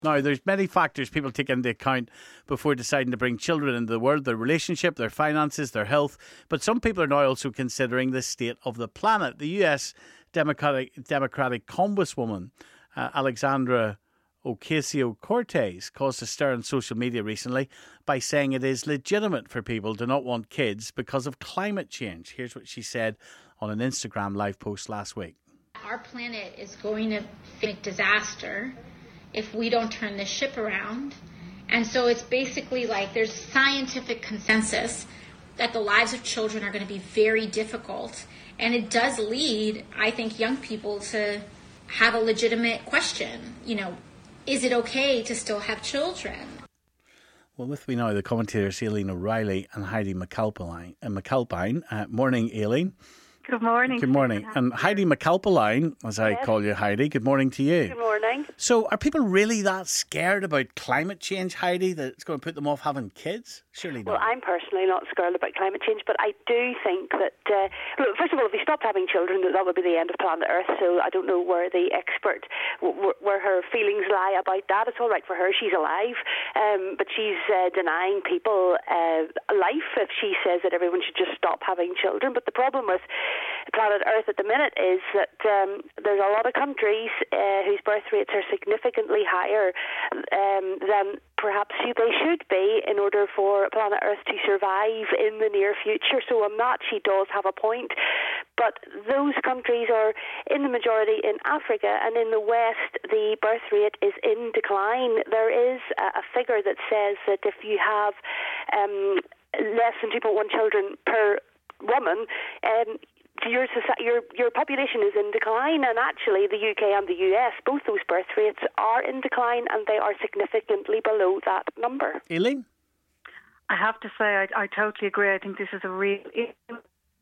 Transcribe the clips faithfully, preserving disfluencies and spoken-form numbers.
Now, there's many factors people take into account before deciding to bring children into the world, their relationship, their finances, their health. But some people are now also considering the state of the planet. The U S Democratic, Democratic Congresswoman, uh, Alexandra Ocasio-Cortez, caused a stir on social media recently by saying it is legitimate for people to not want kids because of climate change. Here's what she said on an Instagram live post last week. Our planet is going to be a disaster if we don't turn this ship around. And so it's basically like there's scientific consensus that the lives of children are going to be very difficult. And it does lead, I think, young people to have a legitimate question. You know, is it okay to still have children? Well, with me now, the commentators Aileen O'Reilly and Heidi McAlpine. Uh, McAlpine. Uh, morning, Aileen. Good morning. Good morning. And Heidi McAlpine, as I yes. call you, Heidi, good morning to you. Good morning. So are people really that scared about climate change, Heidi, that it's going to put them off having kids? Surely not. Well, I'm personally not scared about climate change, but I do think that, uh, look, first of all, if we stopped having children, that would be the end of planet Earth, so I don't know where the expert, where her feelings lie about that. It's all right for her, she's alive, um, but she's uh, denying people uh, life if she says that everyone should just stop having children. But the problem with planet Earth at the minute is that um, there's a lot of countries uh, whose birth rates are significantly higher um, than perhaps they should be in order for planet Earth to survive in the near future. So on that, she does have a point. But those countries are in the majority in Africa, and in the West, the birth rate is in decline. There is a, a figure that says that if you have um, less than two point one children per woman, um, Your, your your population is in decline, and actually the U K and the U S, both those birth rates are in decline, and they are significantly below that number. Aileen? I have to say, I, I totally agree. I think this is a real issue.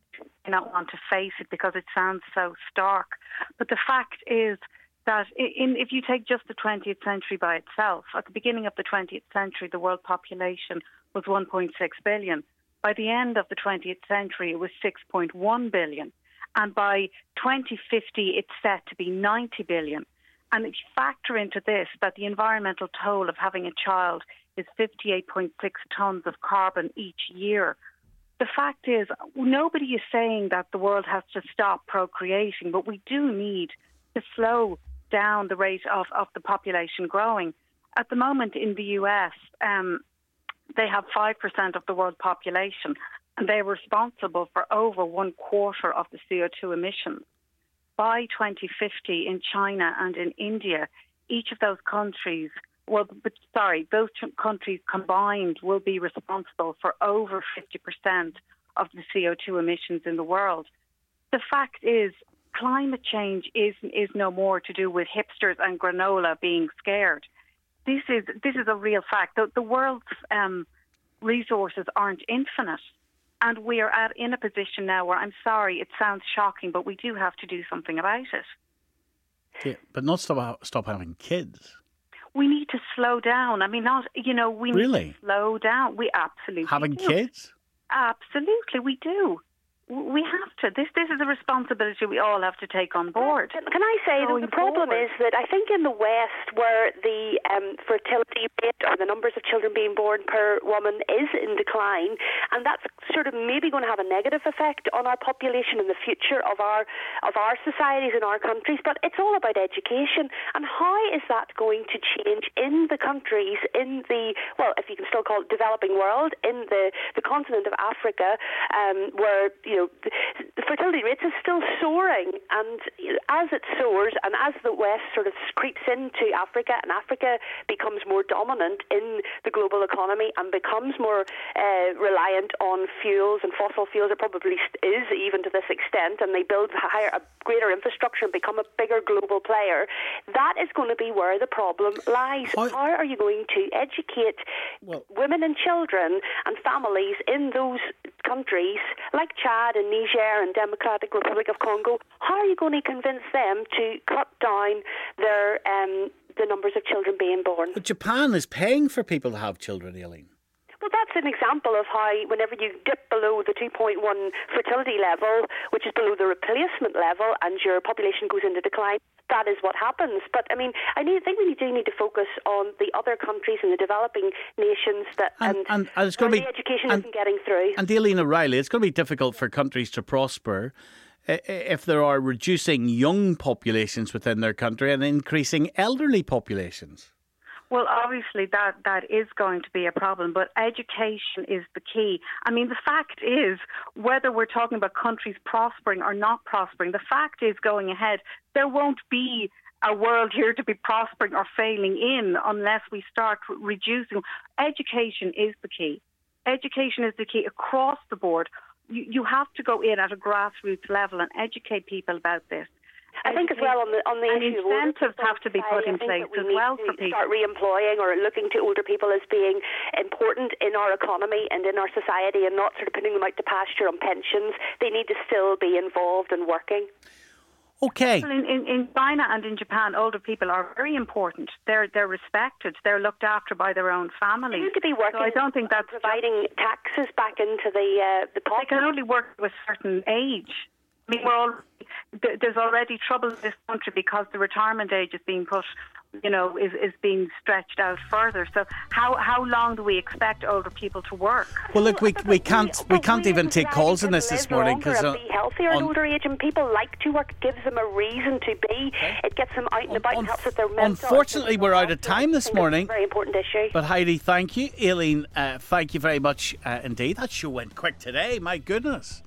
I not want to face it because it sounds so stark. But the fact is that in, if you take just the twentieth century by itself, at the beginning of the twentieth century, the world population was one point six billion. By the end of the twentieth century, it was six point one billion. And by twenty fifty, it's set to be ninety billion. And if you factor into this that the environmental toll of having a child is fifty-eight point six tonnes of carbon each year, the fact is nobody is saying that the world has to stop procreating, but we do need to slow down the rate of, of the population growing. At the moment in the U S, um, they have five percent of the world population, and they're responsible for over one quarter of the C O two emissions. By twenty fifty, in China and in India, each of those countries, well, but sorry, those two countries combined will be responsible for over fifty percent of the C O two emissions in the world. The fact is, climate change is, is no more to do with hipsters and granola being scared. This is this is a real fact. The, the world's um, resources aren't infinite, and we are at in a position now where, I'm sorry, it sounds shocking, but we do have to do something about it. Yeah, but not stop stop having kids. We need to slow down. I mean, not you know, we really? need to slow down. We absolutely having do. kids. Absolutely, we do. We have to. This this is a responsibility we all have to take on board. Can I say that the problem forward. is that I think in the West, where the um, fertility rate or the numbers of children being born per woman is in decline, and that's sort of maybe going to have a negative effect on our population in the future of our of our societies and our countries. But it's all about education, and how is that going to change in the countries in the well, if you can still call it developing world, in the the continent of Africa, um, where you know the fertility rates is still soaring, and as it soars and as the West sort of creeps into Africa and Africa becomes more dominant in the global economy and becomes more uh, reliant on fuels and fossil fuels, it probably is even to this extent, and they build higher, a greater infrastructure and become a bigger global player, that is going to be where the problem lies. How, How are you going to educate well, women and children and families in those countries like Chad and Niger and Democratic Republic of Congo? How are you going to convince them to cut down their um, the numbers of children being born? But Japan is paying for people to have children, Aileen. Well, that's an example of how whenever you dip below the two point one fertility level, which is below the replacement level, and your population goes into decline, that is what happens. But, I mean, I need, think we do need to focus on the other countries and the developing nations that and, and, and, and it's going where to be, the education and, isn't getting through. And Aileen O'Reilly, it's going to be difficult for countries to prosper if there are reducing young populations within their country and increasing elderly populations. Well, obviously that, that is going to be a problem, but education is the key. I mean, the fact is, whether we're talking about countries prospering or not prospering, the fact is going ahead, there won't be a world here to be prospering or failing in unless we start reducing. Education is the key. Education is the key across the board. You, you have to go in at a grassroots level and educate people about this. I think as well on the on the and issue incentives of have to be put in place as well for people. Start re-employing or looking to older people as being important in our economy and in our society, and not sort of putting them out to pasture on pensions. They need to still be involved and working. Okay. Well, in, in, in China and in Japan, older people are very important. They're they're respected. They're looked after by their own families. They need to be working. So I don't think that's providing taxes back into the uh, the pot. They can only work to a certain age. I mean, we're all, there's already trouble in this country because the retirement age is being put, you know, is, is being stretched out further. So how how long do we expect older people to work? Well, look, we we can't we can't even take calls on this this morning because uh, be healthier at older age, and people like to work. It gives them a reason to be. Okay. It gets them out and about Un- and helps with their mental. Unfortunately, we're out of time this morning. Very important issue. But Heidi, thank you. Aileen, uh, thank you very much uh, indeed. That show went quick today. My goodness.